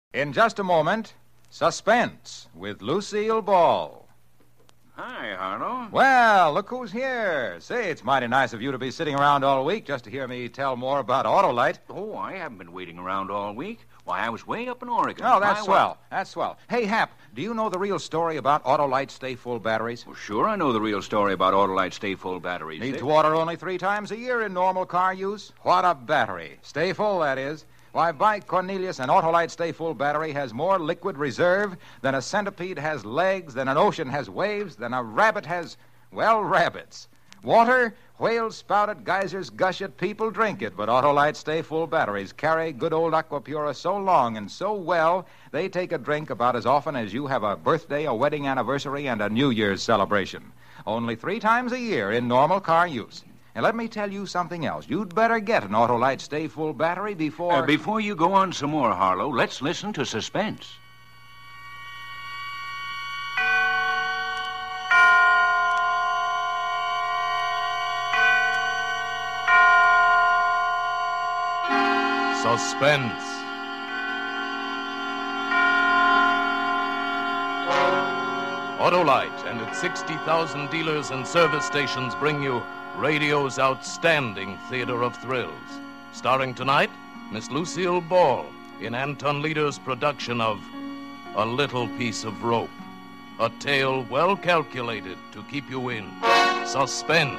In just a moment, Suspense with Lucille Ball. Hi, Harlow. Well, look who's here. Say, it's mighty nice of you to be sitting around all week just to hear me tell more about Autolite. Oh, I haven't been waiting around all week. Why, I was way up in Oregon. Oh, that's swell. That's swell. Hey, Hap, do you know the real story about Autolite Stay-Full batteries? Well, sure, I know the real story about Autolite Stay-Full batteries. Need to water only 3 times a year in normal car use? What a battery. Stay full, that is. Why, by Cornelius, an Autolite Stay-Full battery has more liquid reserve than a centipede has legs, than an ocean has waves, than a rabbit has, well, rabbits. Water, whales spout it, geysers gush it, people drink it, but Autolite Stay-Full batteries carry good old Aquapura so long and so well, they take a drink about as often as you have a birthday, a wedding anniversary, and a New Year's celebration. Only 3 times a year in normal car use. And let me tell you something else. You'd better get an Autolite Stay-Full battery before... Before you go on some more, Harlow, let's listen to Suspense. Suspense. Autolite and its 60,000 dealers and service stations bring you radio's outstanding theater of thrills. Starring tonight, Miss Lucille Ball in Anton Leader's production of A Little Piece of Rope. A tale well calculated to keep you in suspense.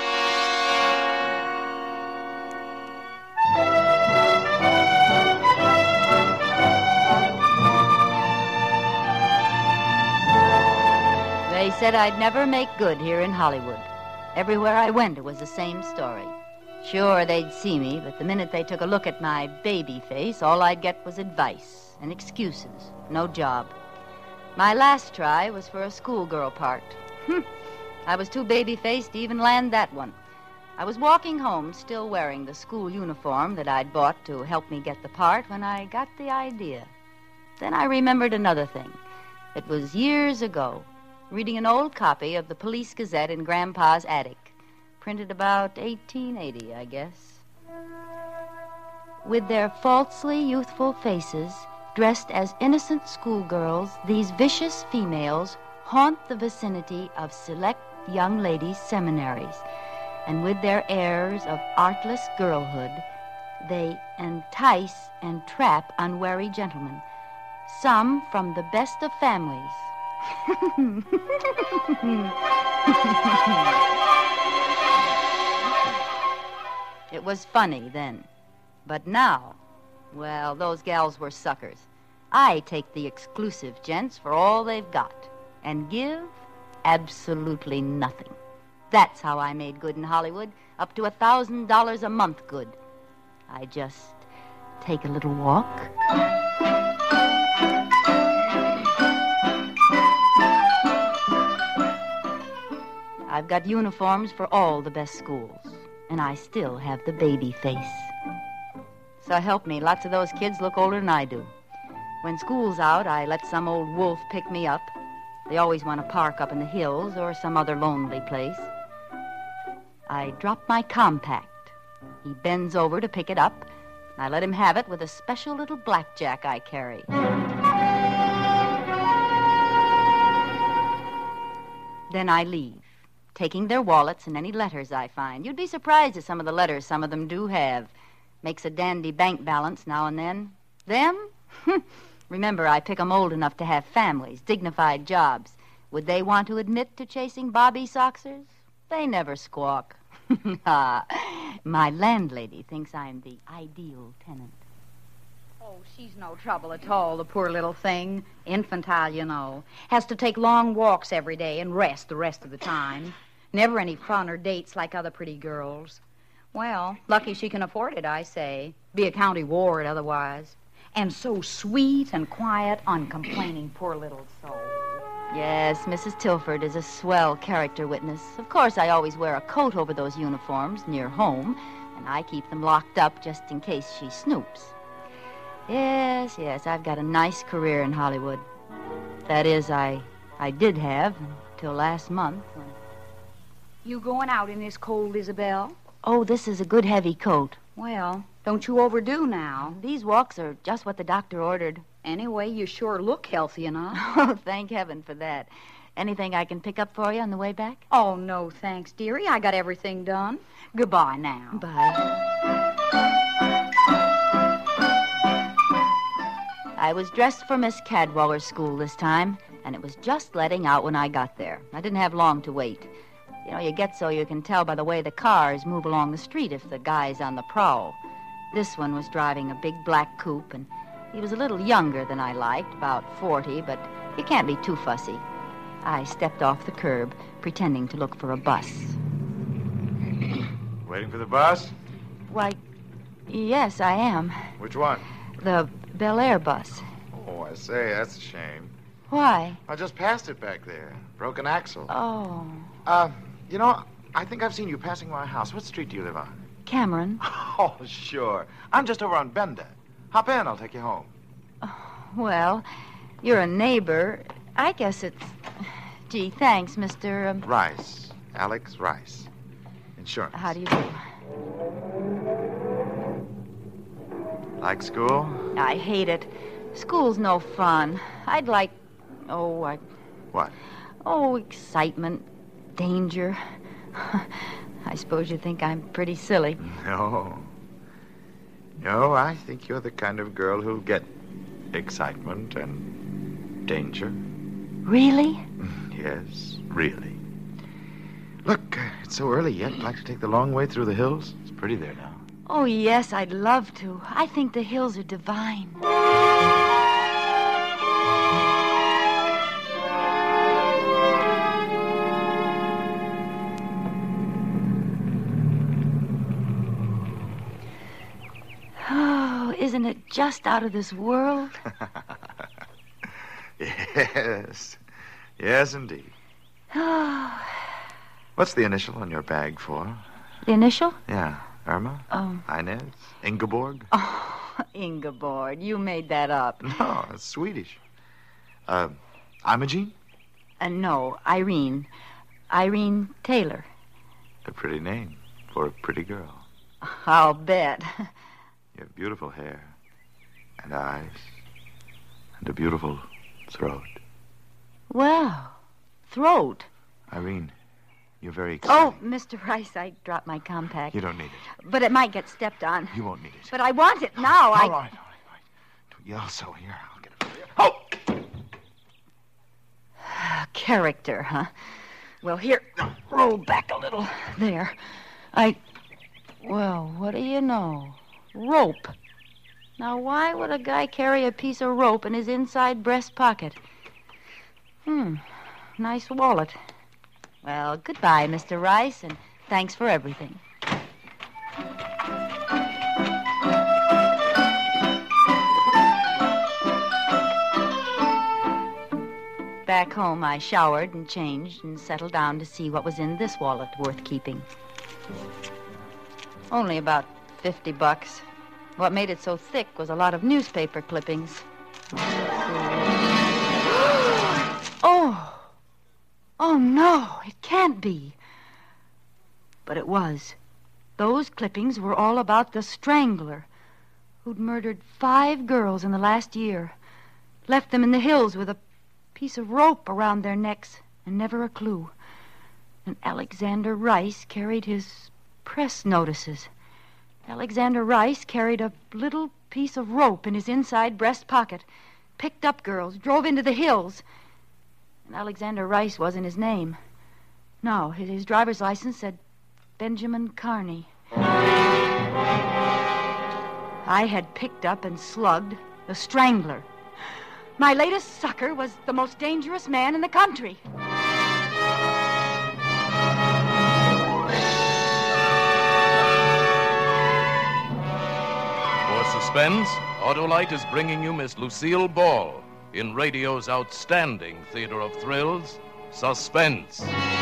They said I'd never make good here in Hollywood. Everywhere I went, it was the same story. Sure, they'd see me, but the minute they took a look at my baby face, all I'd get was advice and excuses. No job. My last try was for a schoolgirl part. I was too baby-faced to even land that one. I was walking home, still wearing the school uniform that I'd bought to help me get the part, when I got the idea. Then I remembered another thing. It was years ago, reading an old copy of the Police Gazette in Grandpa's attic. Printed about 1880, I guess. With their falsely youthful faces, dressed as innocent schoolgirls, these vicious females haunt the vicinity of select young ladies' seminaries. And with their airs of artless girlhood, they entice and trap unwary gentlemen, some from the best of families. It was funny then. But now, well, those gals were suckers. I take the exclusive gents for all they've got and give absolutely nothing. That's how I made good in Hollywood, up to $1,000 a month good. I just take a little walk. I've got uniforms for all the best schools, and I still have the baby face. So help me, lots of those kids look older than I do. When school's out, I let some old wolf pick me up. They always want to park up in the hills or some other lonely place. I drop my compact. He bends over to pick it up, and I let him have it with a special little blackjack I carry. Then I leave, taking their wallets and any letters I find. You'd be surprised at some of the letters some of them do have. Makes a dandy bank balance now and then. Them? Remember, I pick 'em old enough to have families, dignified jobs. Would they want to admit to chasing Bobby Soxers? They never squawk. My landlady thinks I'm the ideal tenant. Oh, she's no trouble at all, the poor little thing. Infantile, you know. Has to take long walks every day and rest the rest of the time. Never any fun or dates like other pretty girls. Well, lucky she can afford it, I say. Be a county ward otherwise. And so sweet and quiet, uncomplaining, poor little soul. Yes, Mrs. Tilford is a swell character witness. Of course, I always wear a coat over those uniforms near home, and I keep them locked up just in case she snoops. Yes, I've got a nice career in Hollywood. That is, I did have until last month. You going out in this cold, Isabel? Oh, this is a good heavy coat. Well, don't you overdo now. These walks are just what the doctor ordered. Anyway, you sure look healthy enough. Oh, thank heaven for that. Anything I can pick up for you on the way back? Oh, no, thanks, dearie. I got everything done. Goodbye now. Bye. I was dressed for Miss Cadwaller's school this time, and it was just letting out when I got there. I didn't have long to wait. You know, you get so you can tell by the way the cars move along the street if the guy's on the prowl. This one was driving a big black coupe, and he was a little younger than I liked, about 40, but you can't be too fussy. I stepped off the curb, pretending to look for a bus. Waiting for the bus? Why, yes, I am. Which one? The Bel Air bus. Oh, I say, that's a shame. Why? I just passed it back there. Broken axle. Oh, You know, I think I've seen you passing my house. What street do you live on? Cameron. Oh, sure. I'm just over on Benda. Hop in, I'll take you home. Well, you're a neighbor. I guess it's... Gee, thanks, Mr. Rice. Alex Rice. Insurance. How do you do? Like school? I hate it. School's no fun. I'd like... What? Oh, excitement. Danger. I suppose you think I'm pretty silly. No. No, I think you're the kind of girl who'll get excitement and danger. Really? Yes, really. Look, it's so early yet. Like to take the long way through the hills? It's pretty there now. Oh, yes, I'd love to. I think the hills are divine. Oh, isn't it just out of this world? Yes. Yes, indeed. Oh, What's the initial on your bag for? the initial? Yeah. Irma? Inez? Ingeborg? Oh, Ingeborg, you made that up. No, it's Swedish. Imogene? No, Irene. Irene Taylor. A pretty name for a pretty girl. I'll bet. You have beautiful hair and eyes and a beautiful throat. Well, throat. Irene, you're very exciting. Oh, Mr. Rice, I dropped my compact. You don't need it. But it might get stepped on. You won't need it. But I want it now. All right. Don't yell so here. I'll get it for you. Oh! Character, huh? Well, here, roll back a little. There. Well, what do you know? Rope. Now, why would a guy carry a piece of rope in his inside breast pocket? Nice wallet. Well, goodbye, Mr. Rice, and thanks for everything. Back home, I showered and changed and settled down to see what was in this wallet worth keeping. Only about $50. What made it so thick was a lot of newspaper clippings. Oh, no, it can't be. But it was. Those clippings were all about the Strangler, who'd murdered 5 girls in the last year, left them in the hills with a piece of rope around their necks and never a clue. And Alexander Rice carried his press notices. Alexander Rice carried a little piece of rope in his inside breast pocket, picked up girls, drove into the hills. And Alexander Rice wasn't his name. No, his driver's license said Benjamin Carney. I had picked up and slugged the Strangler. My latest sucker was the most dangerous man in the country. For suspense, Autolite is bringing you Miss Lucille Ball in radio's outstanding theater of thrills, Suspense.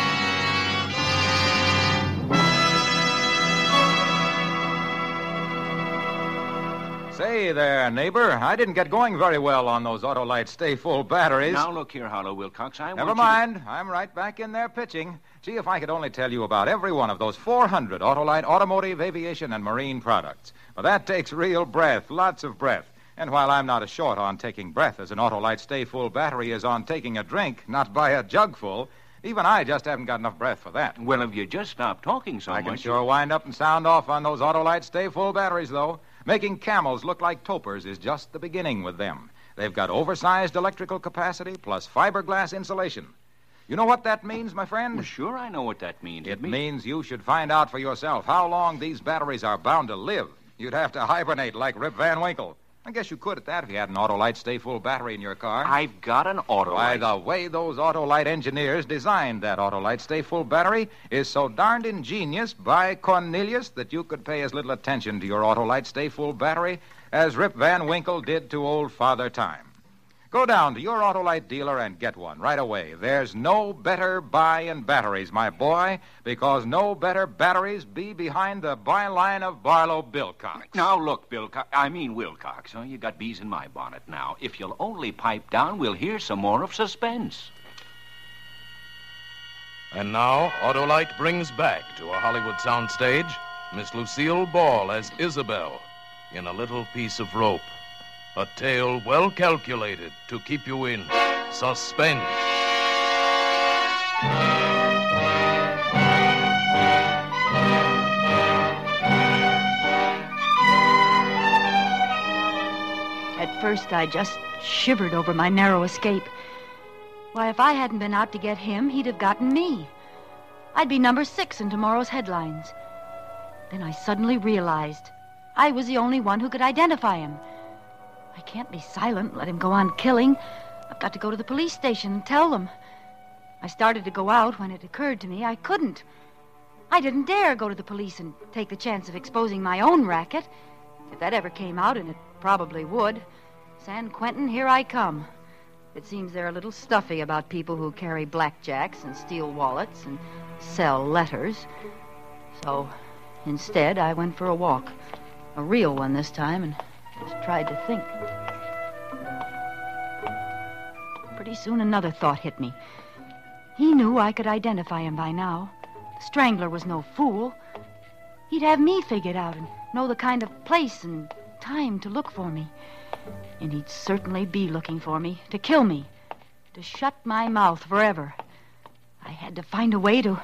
Say there, neighbor. I didn't get going very well on those Autolite Stay Full batteries. Now, look here, Harlow Wilcox. Never mind. I'm right back in there pitching. Gee, if I could only tell you about every one of those 400 Autolite automotive, aviation, and marine products. Well, that takes real breath, lots of breath. And while I'm not as short on taking breath as an Autolite Stay Full battery is on taking a drink, not by a jugful, even I just haven't got enough breath for that. Well, if you just stop talking so I much... can sure wind up and sound off on those Autolite Stay Full batteries, though. Making camels look like topers is just the beginning with them. They've got oversized electrical capacity plus fiberglass insulation. You know what that means, my friend? Well, sure, I know what that means. It means you should find out for yourself how long these batteries are bound to live. You'd have to hibernate like Rip Van Winkle. I guess you could at that if you had an Autolite Stay Full battery in your car. I've got an Autolite. Why, the way those Autolite engineers designed that Autolite Stay Full battery is so darned ingenious by Cornelius that you could pay as little attention to your Autolite Stay Full battery as Rip Van Winkle did to old Father Time. Go down to your Autolite dealer and get one right away. There's no better buy in batteries, my boy, because no better batteries be behind the byline of Barlow Wilcox. Now, look, Wilcox. You got bees in my bonnet now. If you'll only pipe down, we'll hear some more of Suspense. And now, Autolite brings back to a Hollywood soundstage Miss Lucille Ball as Isabel in A Little Piece of Rope. A tale well calculated to keep you in suspense. At first, I just shivered over my narrow escape. Why, if I hadn't been out to get him, he'd have gotten me. I'd be number 6 in tomorrow's headlines. Then I suddenly realized I was the only one who could identify him. I can't be silent, let him go on killing. I've got to go to the police station and tell them. I started to go out when it occurred to me I couldn't. I didn't dare go to the police and take the chance of exposing my own racket. If that ever came out, and it probably would, San Quentin, here I come. It seems they're a little stuffy about people who carry blackjacks and steal wallets and sell letters. So, instead, I went for a walk. A real one this time, and just tried to think. Pretty soon another thought hit me. He knew I could identify him by now. The Strangler was no fool. He'd have me figured out and know the kind of place and time to look for me. And he'd certainly be looking for me, to kill me, to shut my mouth forever. I had to find a way to...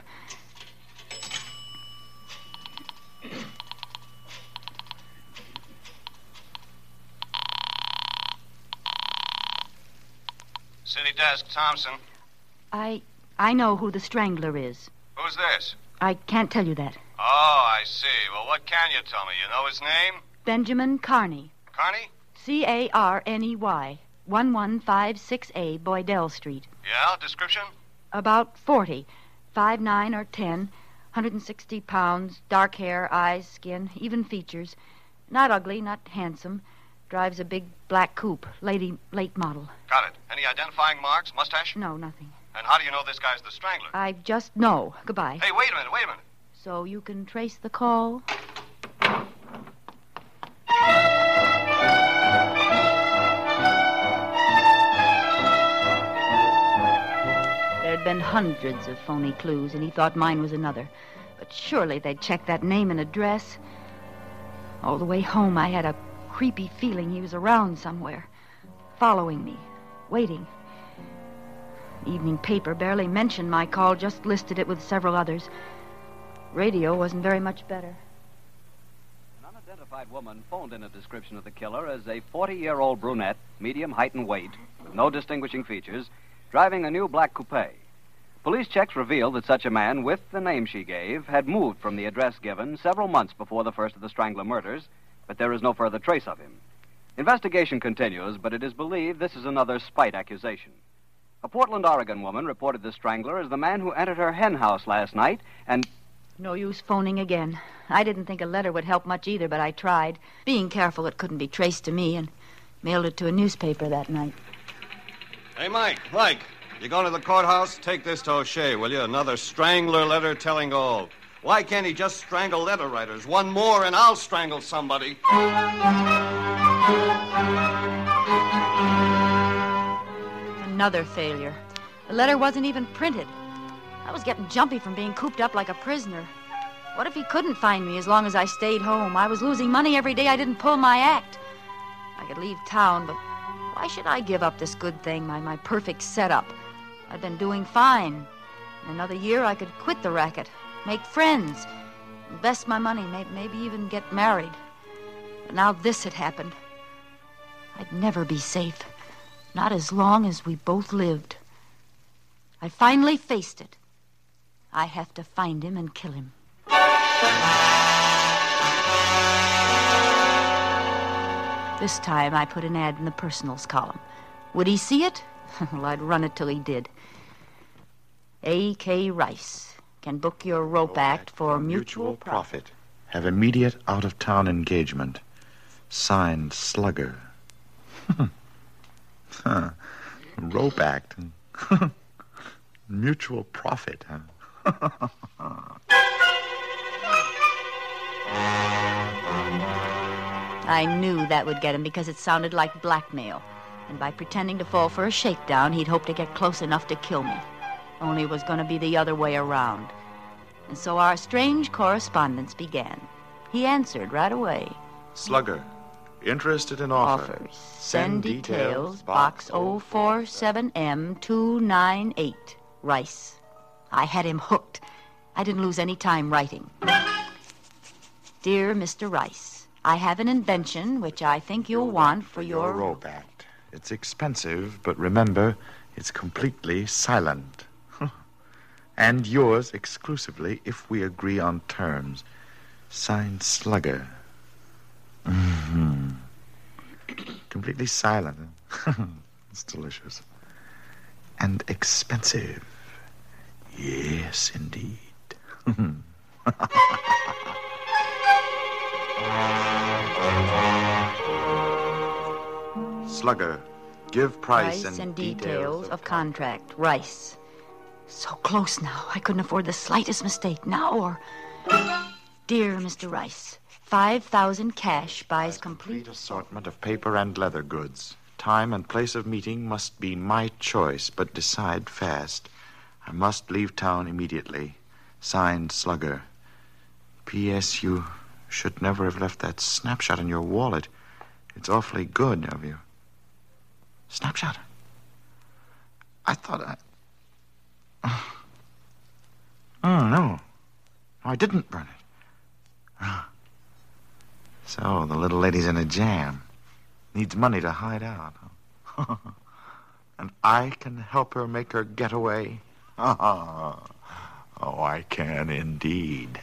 City desk, Thompson. I know who the Strangler is. Who's this? I can't tell you that. Oh, I see. Well, what can you tell me? You know his name? Benjamin Carney. Carney? Carney, 11568 Boydell Street. Yeah, description? About 40, 5'9" or 10, 160 pounds, dark hair, eyes, skin, even features. Not ugly, not handsome. Drives a big black coupe, late model. Got it. Any identifying marks? Mustache? No, nothing. And how do you know this guy's the Strangler? I just know. Goodbye. Hey, wait a minute. So you can trace the call? There'd been hundreds of phony clues, and he thought mine was another. But surely they'd check that name and address. All the way home, I had a creepy feeling he was around somewhere, following me, waiting. The evening paper barely mentioned my call, just listed it with several others. Radio wasn't very much better. An unidentified woman phoned in a description of the killer as a 40-year-old brunette, medium height and weight, with no distinguishing features, driving a new black coupe. Police checks revealed that such a man, with the name she gave, had moved from the address given several months before the first of the Strangler murders, but there is no further trace of him. Investigation continues, but it is believed this is another spite accusation. A Portland, Oregon woman reported the Strangler as the man who entered her hen house last night and... No use phoning again. I didn't think a letter would help much either, but I tried, being careful it couldn't be traced to me, and mailed it to a newspaper that night. Hey, Mike, you going to the courthouse? Take this to O'Shea, will you? Another Strangler letter telling all. Why can't he just strangle letter writers? One more and I'll strangle somebody. Another failure. The letter wasn't even printed. I was getting jumpy from being cooped up like a prisoner. What if he couldn't find me as long as I stayed home? I was losing money every day I didn't pull my act. I could leave town, but why should I give up this good thing, my perfect setup? I've been doing fine. In another year, I could quit the racket, make friends, invest my money, maybe even get married. But now this had happened. I'd never be safe, not as long as we both lived. I finally faced it. I have to find him and kill him. This time I put an ad in the personals column. Would he see it? Well, I'd run it till he did. A.K. Rice can book your rope act for mutual profit. Have immediate out-of-town engagement. Signed, Slugger. Rope act. Mutual profit, huh? I knew that would get him because it sounded like blackmail. And by pretending to fall for a shakedown, he'd hope to get close enough to kill me. Only it was going to be the other way around. And so our strange correspondence began. He answered right away. Slugger, interested in offers. Send details, Box 047M 298, Rice. I had him hooked. I didn't lose any time writing. Dear Mr. Rice, I have an invention which I think you'll want for your rope act. It's expensive, but remember, it's completely silent. And yours exclusively if we agree on terms. Signed, Slugger. Mm-hmm. Completely silent. It's delicious. And expensive. Yes, indeed. Slugger, give price and details of contract. Rice. So close now. I couldn't afford the slightest mistake now or... Dear Mr. Rice, 5,000 cash buys complete assortment of paper and leather goods. Time and place of meeting must be my choice, but decide fast. I must leave town immediately. Signed, Slugger. P.S. You should never have left that snapshot in your wallet. It's awfully good of you. Snapshot? I thought Oh, no. I didn't burn it. So, the little lady's in a jam. Needs money to hide out. And I can help her make her getaway? Oh, I can indeed.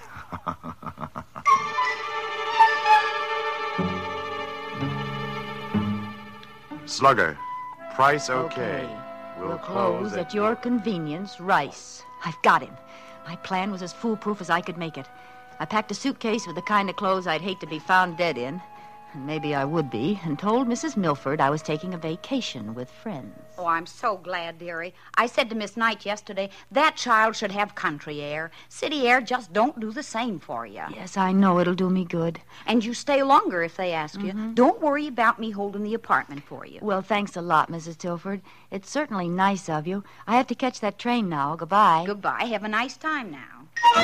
Slugger, price okay. We'll close at your convenience, Rice. I've got him. My plan was as foolproof as I could make it. I packed a suitcase with the kind of clothes I'd hate to be found dead in, and maybe I would be, and told Mrs. Milford I was taking a vacation with friends. Oh, I'm so glad, dearie. I said to Miss Knight yesterday, that child should have country air. City air just don't do the same for you. Yes, I know it'll do me good. And you stay longer if they ask you. Don't worry about me holding the apartment for you. Well, thanks a lot, Mrs. Tilford. It's certainly nice of you. I have to catch that train now. Goodbye. Goodbye. Have a nice time now.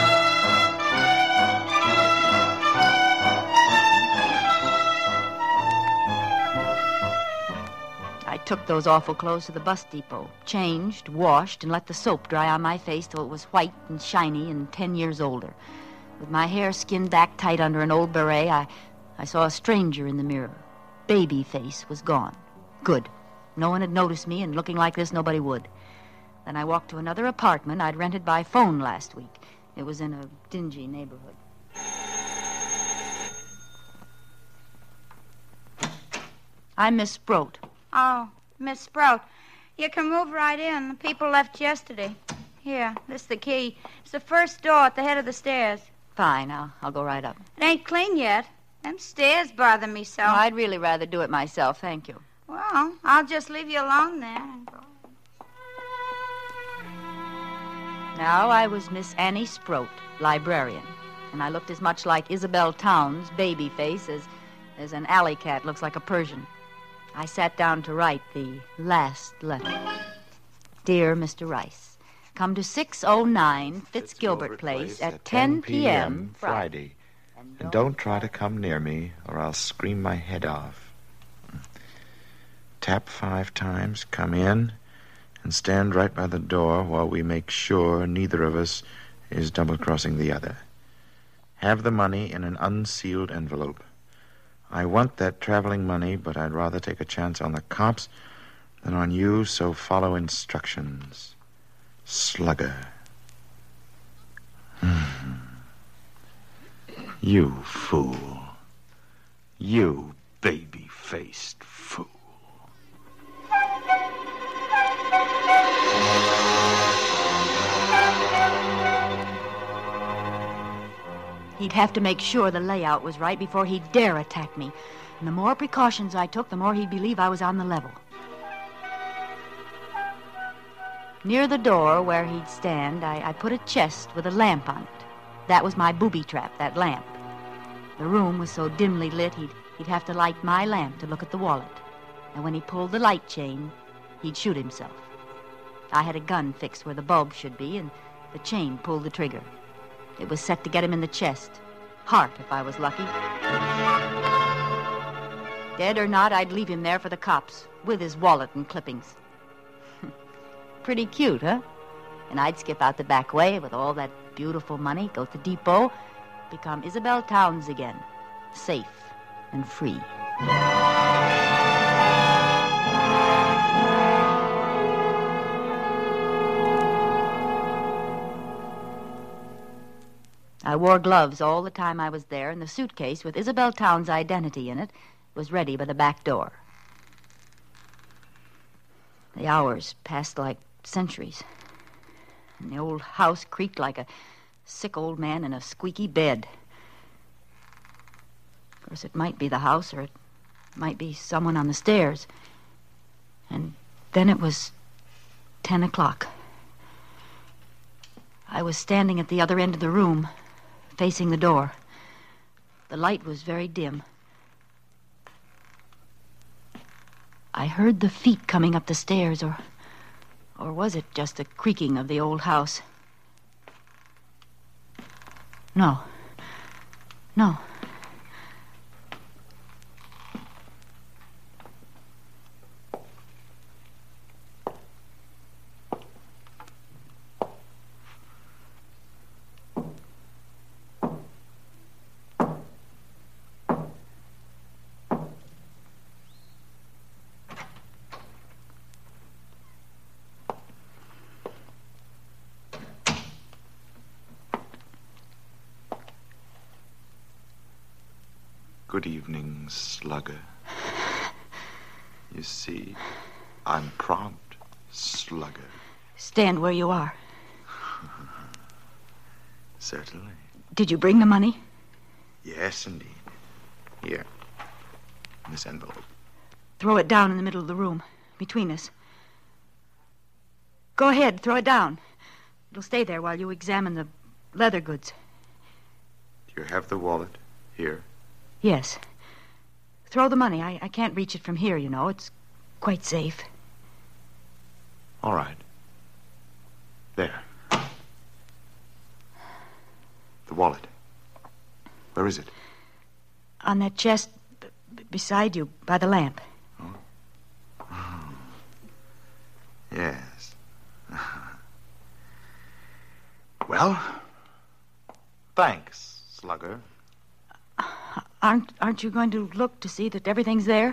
I took those awful clothes to the bus depot, changed, washed, and let the soap dry on my face till it was white and shiny and 10 years older. With my hair skinned back tight under an old beret, I saw a stranger in the mirror. Baby face was gone. Good. No one had noticed me, and looking like this, nobody would. Then I walked to another apartment I'd rented by phone last week. It was in a dingy neighborhood. I'm Miss Sproat. Oh, Miss Sprout, you can move right in. The people left yesterday. Here, this is the key. It's the first door at the head of the stairs. Fine, I'll go right up. It ain't clean yet. Them stairs bother me so. No, I'd really rather do it myself, thank you. Well, I'll just leave you alone then. Now I was Miss Annie Sproat, librarian, and I looked as much like Isabel Towns' baby face as an alley cat looks like a Persian. I sat down to write the last letter. Dear Mr. Rice, come to 609 Fitzgilbert Place at 10 p.m. Friday. And don't try to come near me, or I'll scream my head off. Tap 5 times, come in, and stand right by the door while we make sure neither of us is double-crossing the other. Have the money in an unsealed envelope. I want that traveling money, but I'd rather take a chance on the cops than on you, so follow instructions. Slugger. You fool. You baby-faced fool. He'd have to make sure the layout was right before he'd dare attack me. And the more precautions I took, the more he'd believe I was on the level. Near the door where he'd stand, I put a chest with a lamp on it. That was my booby trap, that lamp. The room was so dimly lit, he'd have to light my lamp to look at the wallet. And when he pulled the light chain, he'd shoot himself. I had a gun fixed where the bulb should be, and the chain pulled the trigger. It was set to get him in the chest. Heart, if I was lucky. Dead or not, I'd leave him there for the cops, with his wallet and clippings. Pretty cute, huh? And I'd skip out the back way with all that beautiful money, go to the depot, become Isabel Towns again, safe and free. I wore gloves all the time I was there, and the suitcase with Isabel Towns' identity in it was ready by the back door. The hours passed like centuries, and the old house creaked like a sick old man in a squeaky bed. Of course, it might be the house, or it might be someone on the stairs. And then it was 10 o'clock. I was standing at the other end of the room, facing the door. The light was very dim. I heard the feet coming up the stairs, or was it just the creaking of the old house? No. Good evening, Slugger. You see, I'm prompt, Slugger. Stand where you are. Certainly. Did you bring the money? Yes, indeed. Here, in this envelope. Throw it down in the middle of the room, between us. Go ahead, throw it down. It'll stay there while you examine the leather goods. Do you have the wallet here? Yes. Throw the money. I can't reach it from here, you know. It's quite safe. All right. There. The wallet. Where is it? On that chest beside you, by the lamp. Oh. Yes. Well, thanks, Slugger. Aren't you going to look to see that everything's there?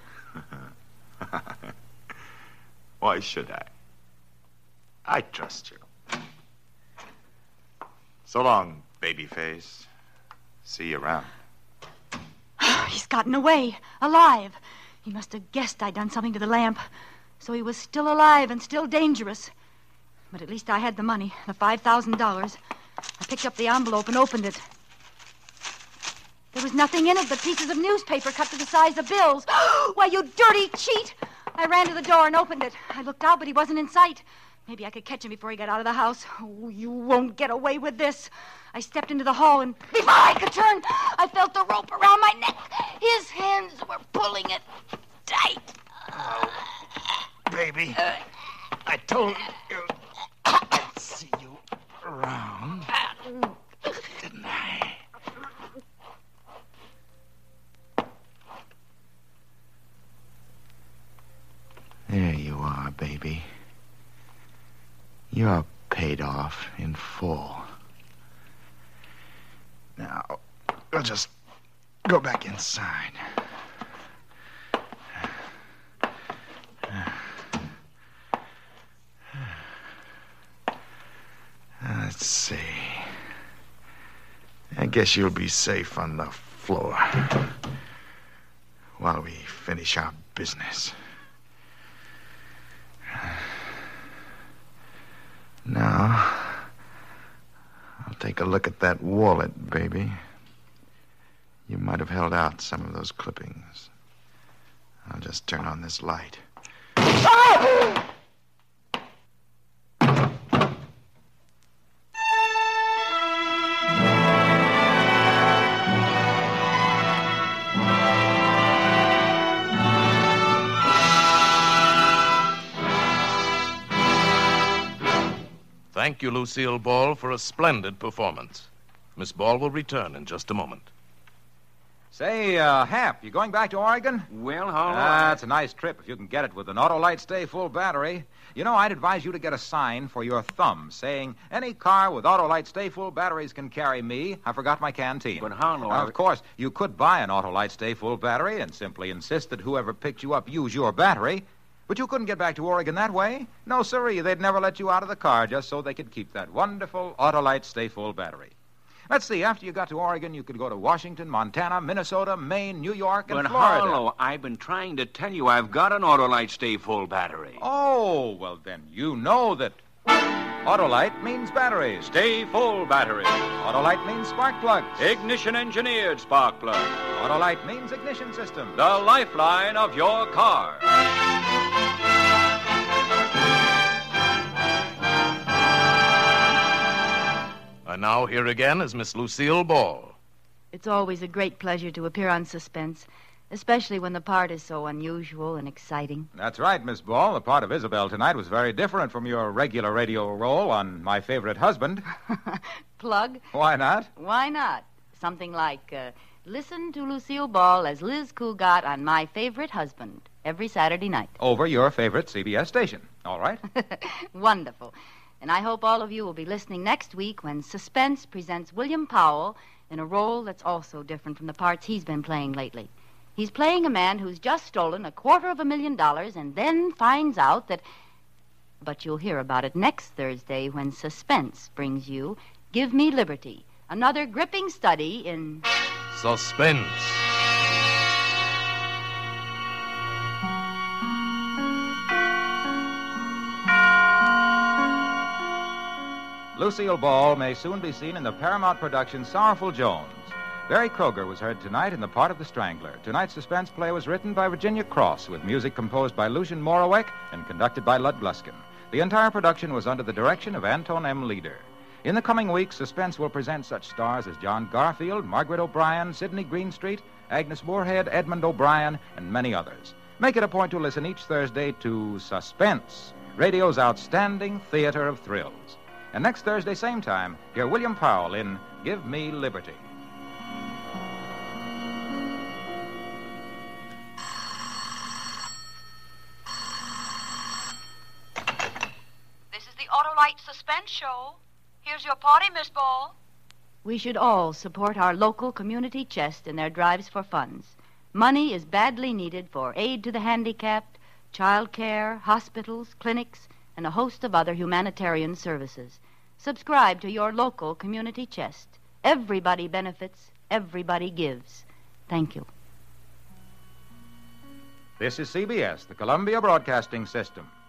Why should I? I trust you. So long, babyface. See you around. He's gotten away, alive. He must have guessed I'd done something to the lamp, so he was still alive and still dangerous. But at least I had the money, the $5,000. I picked up the envelope and opened it. There was nothing in it but pieces of newspaper cut to the size of bills. Why, you dirty cheat! I ran to the door and opened it. I looked out, but he wasn't in sight. Maybe I could catch him before he got out of the house. Oh, you won't get away with this. I stepped into the hall, and before I could turn, I felt the rope around my neck. His hands were pulling it tight. Oh, baby. I told you I'd see you around. Didn't I? are, baby. You're paid off in full. Now, we'll just go back inside. Let's see. I guess you'll be safe on the floor while we finish our business. Now, I'll take a look at that wallet, baby. You might have held out some of those clippings. I'll just turn on this light. Ah! Thank you, Lucille Ball, for a splendid performance. Miss Ball will return in just a moment. Say, Hap, you going back to Oregon? Well, how long? That's a nice trip if you can get it with an Autolite Stay Full battery. You know, I'd advise you to get a sign for your thumb saying, any car with Autolite Stay Full batteries can carry me. I forgot my canteen. But how long? Of course, you could buy an Autolite Stay Full battery and simply insist that whoever picked you up use your battery. But you couldn't get back to Oregon that way. No, sirree, they'd never let you out of the car just so they could keep that wonderful Autolite Stay Full battery. Let's see, after you got to Oregon, you could go to Washington, Montana, Minnesota, Maine, New York, and but Florida. Harlow, I've been trying to tell you I've got an Autolite Stay Full battery. Oh, well, then you know that Autolite means batteries. Stay Full battery. Autolite means spark plugs. Ignition engineered spark plug. Autolite means ignition system. The lifeline of your car. And now here again is Miss Lucille Ball. It's always a great pleasure to appear on Suspense, especially when the part is so unusual and exciting. That's right, Miss Ball. The part of Isabel tonight was very different from your regular radio role on My Favorite Husband. Plug? Why not? Why not? Something like, listen to Lucille Ball as Liz Cougat on My Favorite Husband every Saturday night. Over your favorite CBS station. All right? Wonderful. And I hope all of you will be listening next week when Suspense presents William Powell in a role that's also different from the parts he's been playing lately. He's playing a man who's just stolen $250,000 and then finds out that... But you'll hear about it next Thursday when Suspense brings you Give Me Liberty, another gripping study in... Suspense. Lucille Ball may soon be seen in the Paramount production Sorrowful Jones. Barry Kroger was heard tonight in the part of the Strangler. Tonight's suspense play was written by Virginia Cross with music composed by Lucian Morawek and conducted by Lud Gluskin. The entire production was under the direction of Anton M. Leader. In the coming weeks, Suspense will present such stars as John Garfield, Margaret O'Brien, Sidney Greenstreet, Agnes Moorehead, Edmund O'Brien, and many others. Make it a point to listen each Thursday to Suspense, radio's outstanding theater of thrills. And next Thursday, same time, hear William Powell in Give Me Liberty. This is the Autolite Suspense Show. Here's your party, Miss Ball. We should all support our local community chest in their drives for funds. Money is badly needed for aid to the handicapped, child care, hospitals, clinics, and a host of other humanitarian services. Subscribe to your local community chest. Everybody benefits, everybody gives. Thank you. This is CBS, the Columbia Broadcasting System.